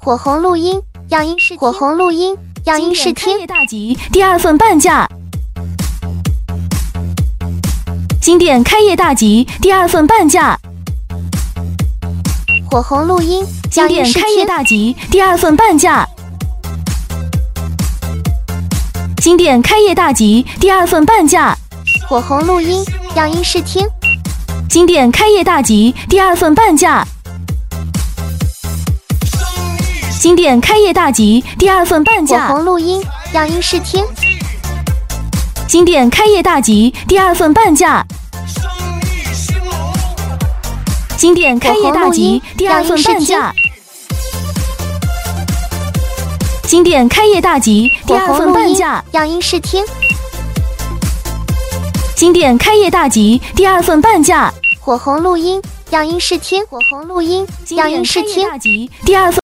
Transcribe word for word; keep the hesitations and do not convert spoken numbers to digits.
火红录音样音试火红录音样音试听。 开业大吉，第二份半价。新店开业大吉，第二份半价。 火红录音新样音试店开业听。 大吉，第二份半价。新店开业大吉，第二份半价。 火红录音样音试听。 新店开业大吉，第二份半价。新店开业大吉，第二份半火价。 红录音样音试听。 新店开业大吉，第二份半价。新店开业大吉，第二份半价。新店开业大吉，第火二份红录音半价。 样音试听。 新店开业大吉，第二份半价。 火红录音样音试听。火红录音新样音试听店开业。大吉，第二份。